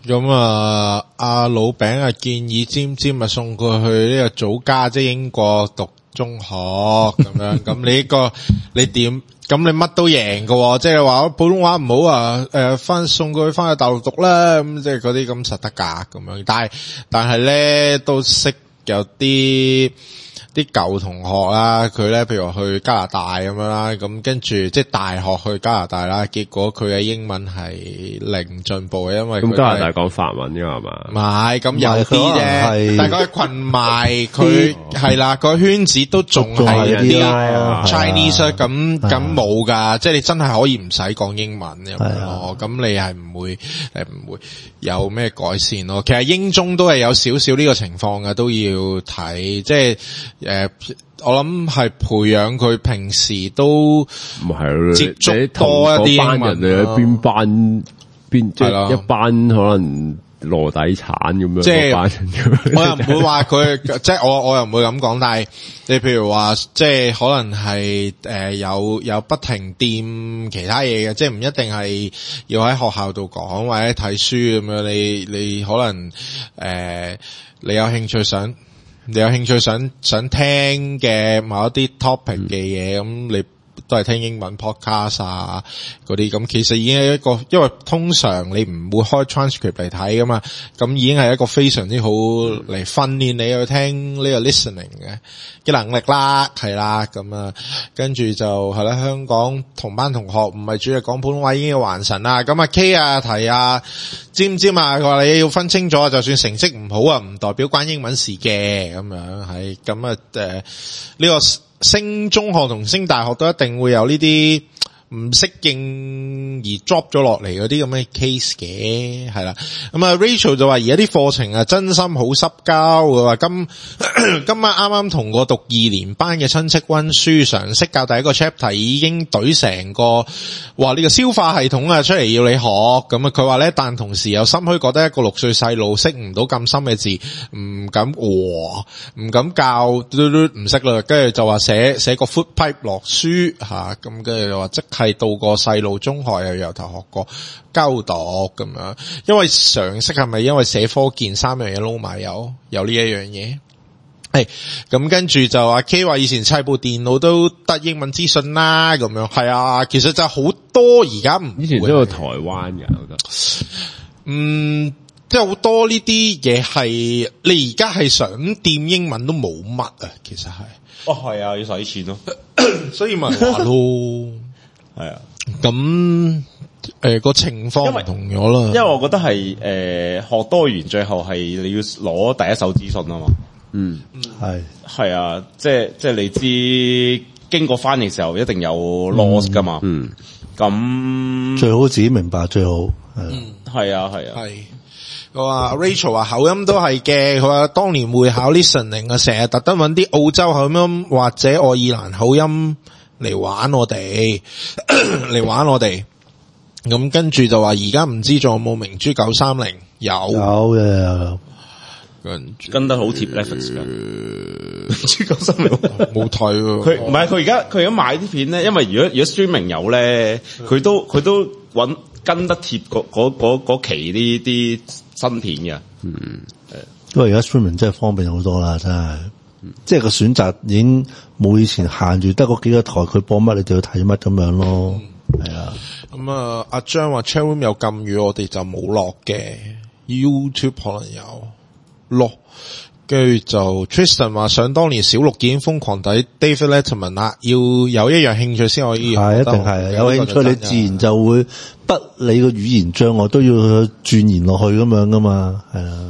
咁啊，阿老餅啊建議尖尖啊送佢去呢個祖家，即係英國讀中學咁樣。咁你呢個你點？咁你乜都贏㗎，即係話普通話唔好啊，誒，翻送佢翻去大陸讀啦，咁即係嗰啲咁實得㗎咁樣。但係但係咧都識有啲。啲舊同學啦，佢咧譬如話去加拿大咁樣啦，咁跟住即係大學去加拿大啦，結果佢嘅英文係零進步嘅，因為咁加拿大講法文㗎係嘛？ 唔係，咁有啲啫，大概群埋佢係啦，個圈子都仲係啲 Chinese 咁咁冇㗎，即係你真係可以唔使講英文咁樣咯，咁你係唔會誒唔會有咩改善咯？其實英中都係有少少呢個情況嘅，都要睇即係。誒、呃，我諗係培養佢平時都唔係接觸多一啲英文人哋喺邊班邊即係一班可能羅底產咁樣， 即係我又唔會話佢，即係我我又唔會咁講，但係你譬如話，即係可能係誒、呃、有有不停掂其他嘢嘅，即係唔一定係要喺學校度講或者睇書咁樣，你你可能誒、呃、你有興趣想。你有興趣想想聽嘅某一啲 topic 嘅嘢，咁、嗯、你都係聽英文 podcast 啊嗰啲，咁其實已經係一個，因為通常你唔會開 transcript 嚟睇噶嘛，咁已經係一個非常之好嚟訓練你去聽呢個 listening 嘅嘅能力啦，係啦，咁啊，跟住就係啦，香港同班同學唔係主力講普通話已經要還神啦，咁啊 K 啊提啊尖尖啊，佢話你要分清楚，就算成績唔好啊，唔代表關英文事嘅，咁樣係，咁啊誒呢個。升中學同升大學都一定會有呢啲唔適應而 drop 咗落嚟嗰啲咁嘅 case 嘅，係啦。咁啊 Rachel 就話而家啲課程啊真心好濕膠，佢話今今晚啱啱同個讀二年班嘅親戚溫書，常識教第一個 chapter 已經懟成個話呢個消化系統啊出嚟要你學，咁啊佢話咧，但同時又心虛，覺得一個六歲細路識唔到咁深嘅字，唔敢哇唔敢教嘟嘟唔識啦，跟住就話寫寫個 foot pipe 落書吓，咁跟住就話即係到個細路中學又由頭學過交讀咁樣，因為常識係咪因為寫科建三樣嘢撈埋有有呢一樣嘢？係咁跟住就阿 K 話以前砌部電腦都得英文資訊啦，咁樣係啊，其實就好多而家唔以前都有台灣嘅，我覺得嗯，即係好多呢啲嘢係你而家係想掂英文都冇乜啊，其實係哦係啊，要使錢咯， 所以咪話咯。係啊，咁誒個情況唔同咗啦。 因為我覺得係誒、呃、學多元，最後係你要攞第一手資訊啊嘛。 嗯，係係啊，即係即係你知經過翻譯時候一定有 loss 噶嘛。嗯，咁、嗯、 最好自己明白最好。係、 嗯、啊，係啊， 係。佢話 Rachel 話口音都係嘅，佢話當年會考 listening 啊，成日特登揾啲澳洲口音或者愛爾蘭口音。嚟玩我哋，嚟玩我哋，咁跟住就話而家唔知仲有冇明珠九三零，有有嘅， 跟跟得好貼 Netflix 噶，明珠九三零冇睇喎。 佢唔係佢而家佢而家買啲片咧，因為如果如果 streaming 有咧，佢都佢都揾跟得貼嗰嗰嗰期啲啲新片嘅。嗯， 因為而家 streaming 真係方便好多啦，真係。即係個選擇已經冇以前限住得嗰幾個台，佢播乜你就要睇乜咁樣咯。係、嗯、啊， 咁啊阿張話 chatroom 有禁語，我哋就冇落嘅 YouTube 可能有落，跟住就 Tristan 話想當年小六已經瘋狂睇 David Letterman 啦，要有一樣興趣先可以係一定係有興趣，你自然就會不理個語言障礙都要去鑽研落去咁樣噶嘛，係啊。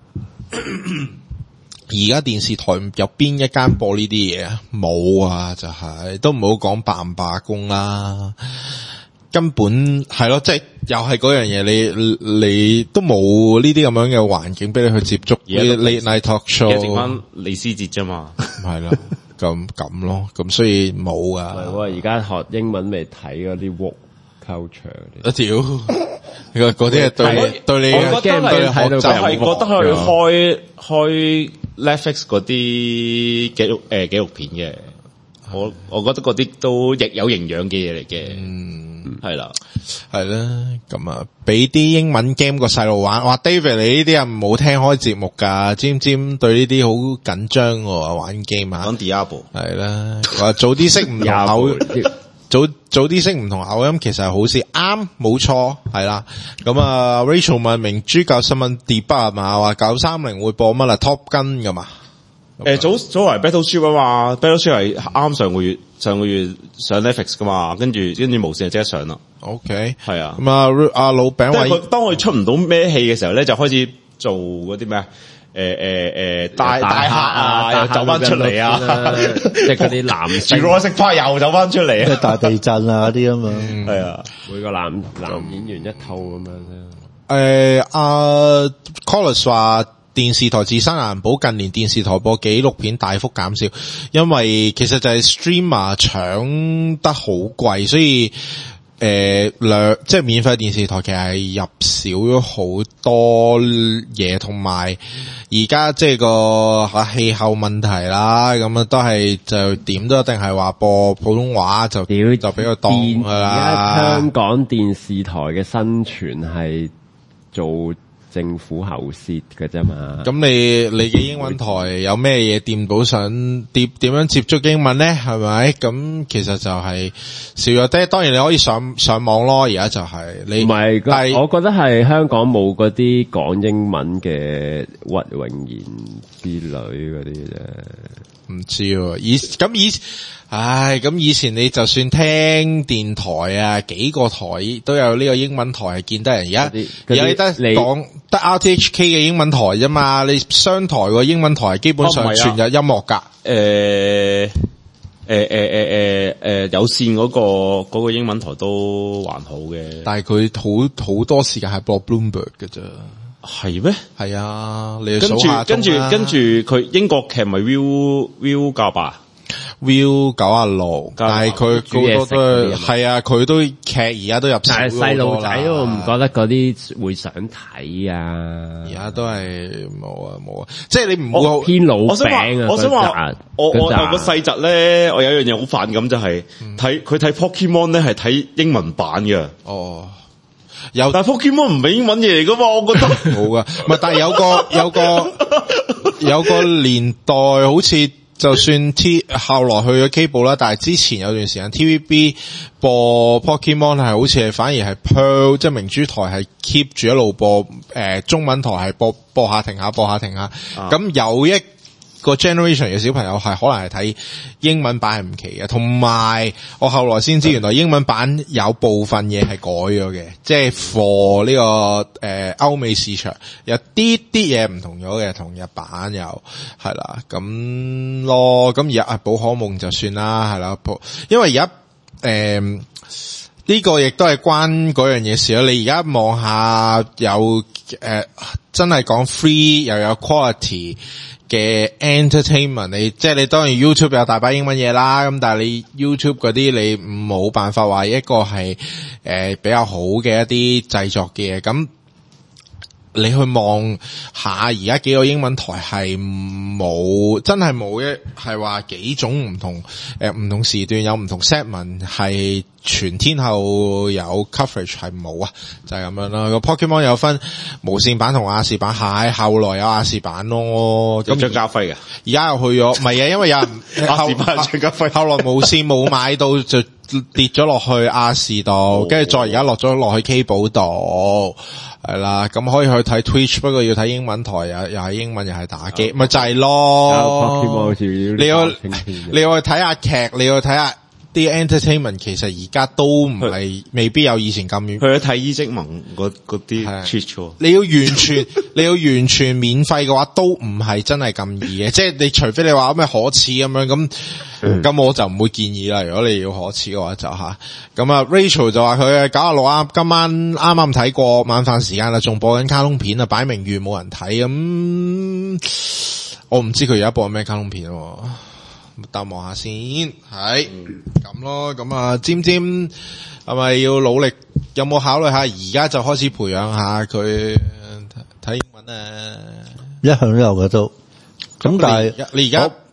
而家電視台有邊一間播呢啲嘢啊？冇啊，就係、是、都唔好講罷唔罷工啦，根本係咯，即係又係嗰樣嘢，你你都冇呢啲咁樣嘅環境俾你去接觸。Late Night Talk Show，而家剩翻李思捷啫嘛， 係啦，咁咁咯，咁所以冇啊。 係喎，而家學英文未睇嗰啲 woke culture 一條，嗰啲係對對你我覺得係學習， 就係覺得佢開開。Netflix 嗰啲紀錄誒紀錄片嘅，我我覺得嗰啲都亦有營養嘅嘢嚟嘅，嗯，係啦。 係啦，咁啊，俾啲英文 game 個細路玩。哇 ，David 你呢啲啊冇聽開節目噶，尖尖對呢啲好緊張喎，玩 game 啊。 講 Diablo 係啦，話早啲識唔同口，早早啲識唔同口音，其實係好事，啱冇錯，係啦。咁啊 ，Rachel 問明珠教新聞 debug 係嘛？話九三零會播乜啦 ？Top Gun 噶嘛？ 誒，早早嚟 Battleship 啊嘛 ，Battleship 係啱上個月上個月上 Netflix 噶嘛，跟住跟住無線就即刻上啦。 OK， 係啊。 咁啊，阿老餅話， 當佢出唔到咩戲嘅時候咧，就開始做嗰啲咩啊？誒誒誒，大大客啊，又走翻出嚟啊， 即係嗰啲男星 ，Jurassic Park又走翻出嚟啊， 即係大地震啊嗰啲啊嘛， 係啊， 每個男男演員一套咁樣啫。 誒，阿 Collis 話。電視台自身難保，近年電視台播紀錄片大幅減少，因為其實就係 streamer 搶得好貴，所以誒兩即係免費電視台其實係入少咗好多嘢，同埋而家即係個吓氣候問題啦，咁啊都係就點都一定係話播普通話就就比較多係啦。 而家香港電視台嘅生存係做政府喉舌嘅啫嘛， 咁你你嘅英文台有咩嘢掂到想點點樣接觸英文咧？係咪？咁其實就係少咗啲。當然你可以上上網咯，而家就係、是、你唔係，但係我覺得係香港冇嗰啲講英文嘅屈穎妍之類嗰啲啫。 唔知喎，以咁以，唉，咁以前你就算聽電台啊，幾個台都有呢個英文台係見得人。而家而家你得講得 R T H K 嘅英文台啫嘛，你商台個英文台基本上全日音樂噶。 誒誒誒誒誒誒，有線嗰個嗰個英文台都還好嘅， 但係佢好好多時間係播 Bloomberg 嘅啫。 係咩？ 係啊，你數下跟住跟住跟住佢英國劇咪 View View 九八 View 九啊六，但係佢好多都係啊，佢都劇而家都入少咗好多啦。但係細路仔我唔覺得嗰啲會想睇啊，而家都係冇啊冇啊，即係你唔會偏老餅啊。 我想話我我有個細侄咧，我有一樣嘢好反感就係睇佢睇 Pokemon 咧係睇英文版嘅。 哦。有， 但係 Pokemon 唔係英文嘢嚟噶嘛？我覺得冇噶，唔係，但係有個有個有個年代，好似就算 T 後來去咗 cable 啦，但係之前有段時間 T V B 播 Pokemon 係好似係反而係 Pearl， 即係明珠台係 keep 住一路播，誒、呃、中文台係播播下停下播下停下，咁、啊、有一個 generation 嘅小朋友係可能係睇英文版係唔奇嘅，同埋我後來先知原來英文版有部分嘢係改咗嘅，即係 for 呢個誒歐美市場有啲啲嘢唔同咗嘅，同日版又係啦咁咯。咁而家啊寶可夢就算啦，係啦，因為而家誒呢個亦都係關嗰樣嘢事啦。你而家望下有誒、呃、真係講 free 又有 quality嘅 entertainment， 你即係你當然 YouTube 有大把英文嘢啦，咁但係你 YouTube 嗰啲你冇辦法話一個係誒、呃、比較好嘅一啲製作嘅嘢，咁你去望下而家幾個英文台係冇真係冇一係話幾種唔同誒唔同時段有唔同 segment 係全天候有 coverage 係冇啊，就係咁樣啦。個 Pokemon 有分無線版同亞視版，係後來有亞視版咯。 咁張家輝嘅， 而家又去咗，唔係啊，因為有人亞視版張家輝， 後來無線冇買到就跌咗落去亞視度，跟住再而家落咗落去 cable 度。係啦，咁可以去睇 Twitch， 不過要睇英文台，又又係英文，又係打機，咪、啊、就係、是、咯。你要你要去睇下劇，你要去睇下啲 entertainment， 其實而家都唔係未必有以前咁遠。 去睇伊積盟嗰嗰啲 Twitch， 你要完全你要完全免費嘅話，都唔係真係咁易嘅。即係你除非你話咩可恥咁樣咁。咁、嗯、我就唔會建議啦。如果你要可恥嘅話就吓，咁啊 Rachel 就話佢九十六啱，今晚啱啱睇過晚飯時間啦，仲播緊卡通片啊，擺明預冇人睇咁、嗯，我唔知佢而家播緊咩卡通片，等望下先，係咁、嗯、咯。咁啊，尖尖係咪要努力？有冇考慮下而家就開始培養下佢睇英文啊？ 一向都有嘅都，咁但係你而家。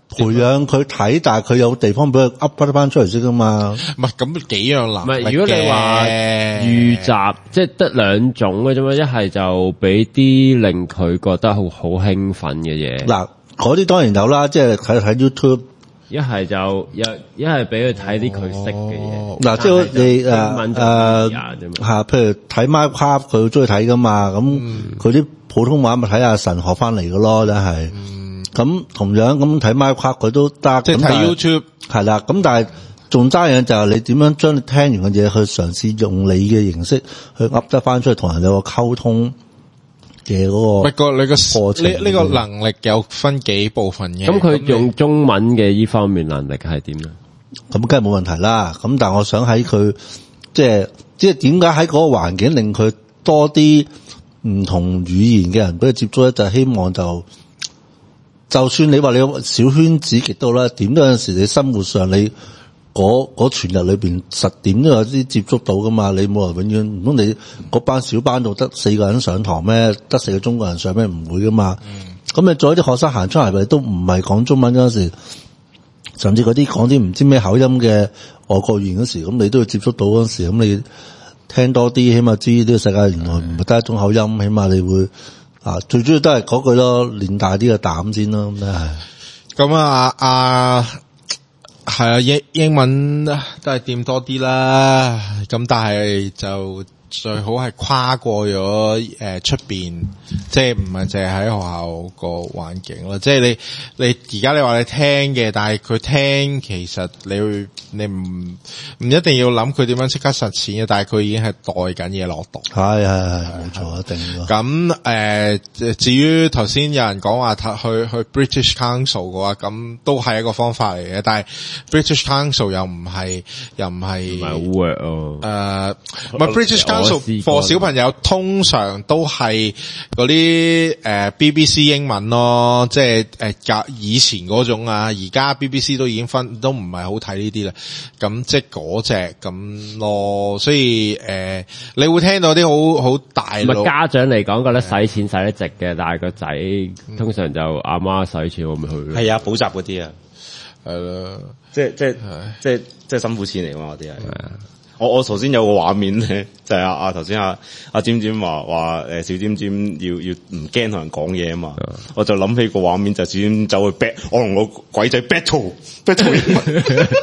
培養佢睇，但係佢有地方俾佢 up 得翻出嚟先噶嘛。 唔係咁幾樣難。 唔係如果你話預習，即係得兩種嘅啫嘛，一係就俾啲令佢覺得好好興奮嘅嘢。 嗱，嗰啲當然有啦，即係睇睇 YouTube。 一係就一一係俾佢睇啲佢識嘅嘢。 嗱，即係你誒誒吓，譬如睇 Minecraft 佢中意睇噶嘛，咁佢啲普通話咪睇下神學翻嚟嘅咯，真係。咁同樣咁睇 Minecraft 佢都得， 即係睇 YouTube 係啦。咁但係仲爭嘢就係你點樣將你聽完嘅嘢去嘗試用你嘅形式去噏得翻出去，同人有個溝通嘅嗰個。 不過你個課程呢呢個能力有分幾部分嘅。 咁佢用中文嘅呢方面能力係點咧？ 咁梗係冇問題啦。咁但係我想喺佢即係即係點解喺嗰個環境令佢多啲唔同語言嘅人俾佢接觸咧？就係希望就。就算你話你有小圈子極到啦，點都有陣時你生活上你嗰嗰全日裏邊實點都有啲接觸到噶嘛，你冇話永遠唔通你嗰班小班度得四個人上堂咩？得四個中國人上咩？唔會噶嘛。咁、嗯、你再啲學生行出嚟，咪都唔係講中文嗰陣時，甚至嗰啲講啲唔知咩口音嘅外國語言嗰時，咁你都要接觸到嗰陣時，咁你聽多啲，起碼知呢個世界原來唔係得一種口音，起碼你會。啊，最主要都係嗰句咯，練大啲嘅膽先咯，咁啊， 咁啊啊，係啊，英英文都係掂多啲啦，咁但係就最好係跨過咗誒出邊，即係唔係淨係喺學校個環境咯，即係你你而家你話你聽嘅，但係佢聽其實你會你唔唔一定要諗佢點樣即刻實踐嘅，但係佢已經係代緊嘢落讀。 係係係，冇錯，一定。 咁誒、呃，至於頭先有人講話去去 British Council 嘅話，咁都係一個方法嚟嘅，但係 British Council 又唔係又唔係唔係好 work 哦。 誒，唔係 British Council for 小朋友通常都係嗰啲誒 B B C 英文咯，即係誒隔以前嗰種啊，而家 B B C 都已經分都唔係好睇呢啲啦。咁即係嗰隻咁咯，所以誒、呃、你會聽到啲好好大。 唔係家長嚟講覺得使錢使得值嘅，但係個仔通常就阿媽使錢我咪去。 係啊，補習嗰啲啊， 係啦， 即係即係即係即係辛苦錢嚟㗎嘛，嗰啲係。我我頭先有個畫面咧，就係阿阿頭先阿阿尖尖話話誒小尖尖要要唔驚同人講嘢啊嘛，我就諗起個畫面就小尖尖走去 bat， 我同個鬼仔 battle battle 英文，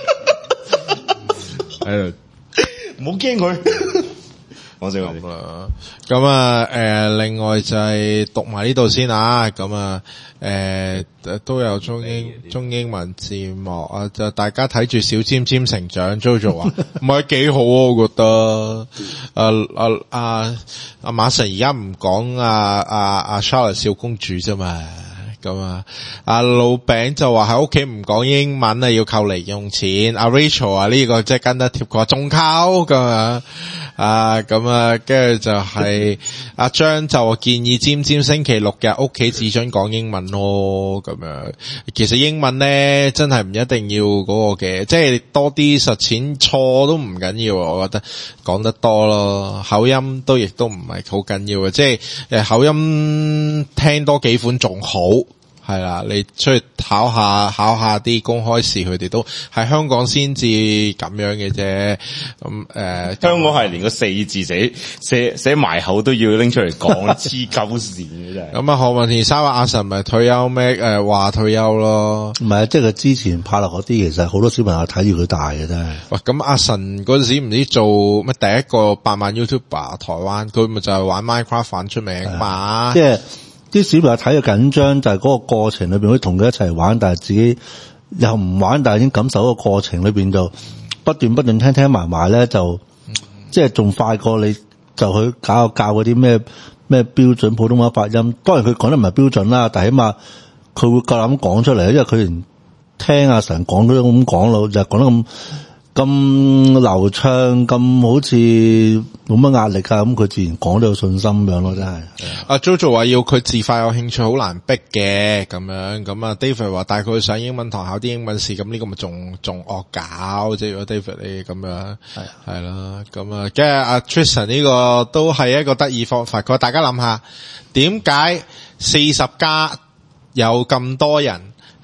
係唔好驚佢。講笑咁啦， 咁啊誒，另外就係讀埋呢度先啊，咁啊誒都有中英中英文字幕啊，就大家睇住小尖尖成長 ，Jojo 啊，唔係幾好啊，我覺得。誒誒阿阿馬神而家唔講阿阿阿 Charlotte 小公主啫嘛。咁啊，阿老餅就話喺屋企唔講英文啊，要扣零用錢。阿 Rachel 啊，呢個即係跟得貼，佢話仲扣咁樣啊，咁啊，跟住就係阿張就話建議尖尖星期六日屋企只准講英文咯，咁樣。其實英文咧真係唔一定要嗰個嘅，即係多啲實踐，錯都唔緊要，我覺得講得多咯，口音都亦都唔係好緊要嘅，即係誒口音聽多幾款仲好。係啦，你出去考下考下啲公開試，佢哋都喺香港先至咁樣嘅啫。咁、嗯、誒、呃， 香港係連個四字寫寫寫埋口都要拎出嚟講，黐鳩線嘅真係。 咁啊，何文田沙話阿神咪退休咩？誒，話退休咯。 唔係，即係佢之前拍落嗰啲，其實好多小朋友睇住佢大嘅真係。 喂，咁阿神嗰陣時唔知做乜第一個百萬 YouTuber 台灣，佢咪就係玩 Minecraft 反出名嘛？ 即係。啲小朋友睇嘅緊張就係嗰個過程裏邊可以同佢一齊玩，但係自己又唔玩，但係已經感受嗰個過程裏邊就不斷不斷聽聽埋埋咧，就即係仲快過你就去教教嗰啲咩咩標準普通話發音。當然佢講得唔係標準啦，但係起碼佢會夠膽講出嚟，因為佢連聽阿神講都咁講咯，就講得咁咁流暢，咁好似冇乜壓力啊，咁佢自然講得有信心咁樣咯，真係。 阿 Jojo 話要佢自發有興趣，好難逼嘅咁樣。咁啊 David 話帶佢去上英文堂考啲英文試，咁呢個咪仲仲惡搞，即係如果 David 你咁樣係係啦。咁啊，跟住阿 Tristan 呢個都係一個得意方法。佢話大家諗下，點解四十加有咁多人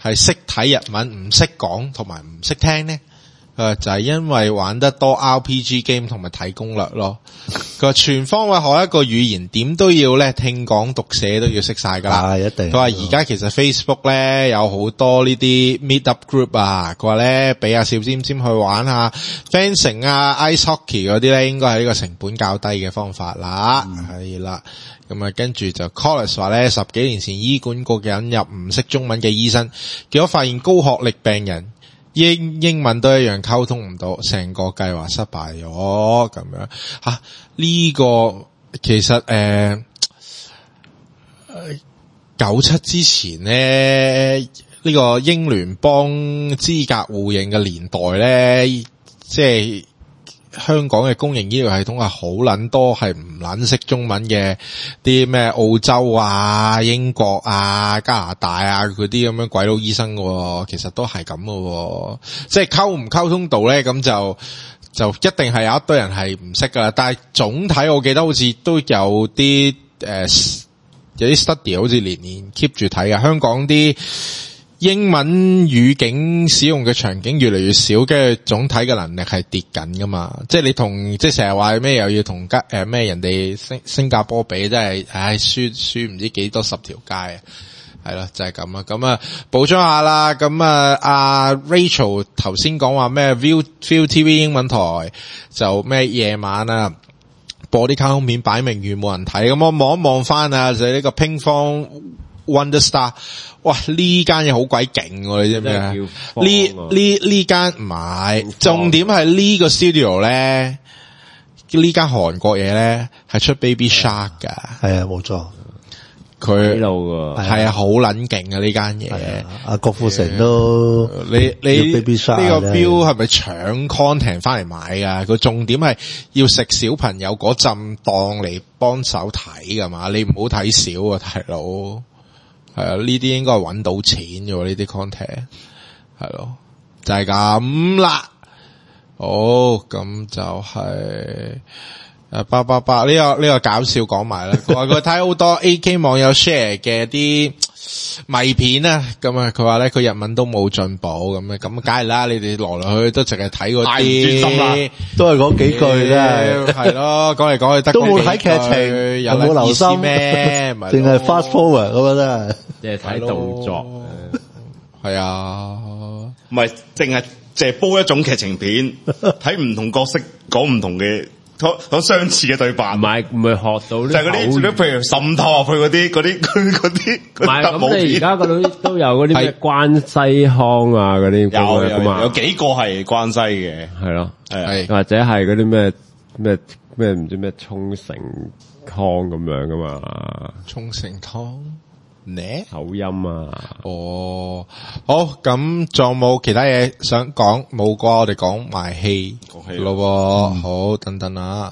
係識睇日文唔識講同埋唔識聽呢？誒，就係因為玩得多 R P G game 同埋睇攻略咯。佢話全方位學一個語言，點都要咧聽講讀寫都要識晒噶啦。 係一定。 佢話而家其實 Facebook 咧有好多呢啲 meet up group 啊，佢話咧俾阿小尖尖去玩下 fencing 啊 ice hockey 嗰啲咧，應該係呢個成本較低嘅方法啦。係啦、嗯，咁啊跟住就 Collis 話咧，十幾年前醫管局引入唔識中文嘅醫生，結果發現高學歷病人英英文都一樣溝通唔到，成個計劃失敗咗咁樣吓。呢、這個其實誒九七之前咧，呢、這個英聯邦資格互認嘅年代咧，即係香港嘅公營醫療系統係好撚多係唔撚識中文嘅，啲咩澳洲啊、英國啊、加拿大啊嗰啲咁樣鬼佬醫生喎，其實都係咁喎。即係溝唔溝通到咧，咁就就一定係有一堆人係唔識噶啦。但係總體我記得好似都有啲誒、呃、有啲 study 好似年年 keep 住睇嘅，香港啲英文語境使用嘅場景越嚟越少，跟住總體嘅能力係跌緊噶嘛。即係你同即係成日話咩又要同加誒咩人哋新新加坡比，真係唉輸輸唔知幾多十條街啊！係咯，就係咁啊。咁啊，補充下啦。咁啊，阿 Rachel 頭先講話咩 View View T V 英文台就咩夜晚啊播啲卡通片，擺明完冇人睇。咁我望一望翻啊，就係呢個乒乓 Wonder Star。哇！呢間嘢好鬼勁喎，你知唔知啊？呢呢呢間唔係，重點係呢個 studio 咧，呢間韓國嘢咧係出 Baby Shark 噶， 係啊，冇錯， 佢係啊，好撚勁啊呢間嘢。 阿郭富城都你你 Baby Shark 呢個標係咪搶 content 翻嚟買噶？佢重點係要食小朋友嗰陣當嚟幫手睇噶嘛？你唔好睇少啊，大佬。係啊，呢啲應該係搵到錢嘅喎，呢啲 content 係咯，就係咁啦。好，咁就係誒八八八呢個呢、這個搞笑講埋啦。佢話佢睇好多 A K 網友 share 嘅啲迷片啊，咁啊佢話咧佢日文都冇進步咁啊，咁梗係啦，你哋來來去去都淨係睇嗰啲， 都係講幾句啦， 係咯，講嚟講去得都冇睇劇情，有冇留心咩？淨係 fast forward 咁啊，真係， 即係睇動作， 係啊， 唔係淨係淨係煲一種劇情片，睇唔同角色講唔同嘅。好相似嘅對白， 唔係唔係學到就係嗰啲，譬如滲透入去嗰啲嗰啲嗰啲。唔係咁，你而家嗰度都有嗰啲咩關西腔啊嗰啲， 有有有，有幾個係關西嘅， 係咯， 係或者係嗰啲咩咩咩唔知咩沖繩腔咁樣噶嘛？ 沖繩腔呢口音啊？ 哦，好，咁仲有冇其他嘢想講？冇啩，我哋講埋戲咯喎，好，等等啊。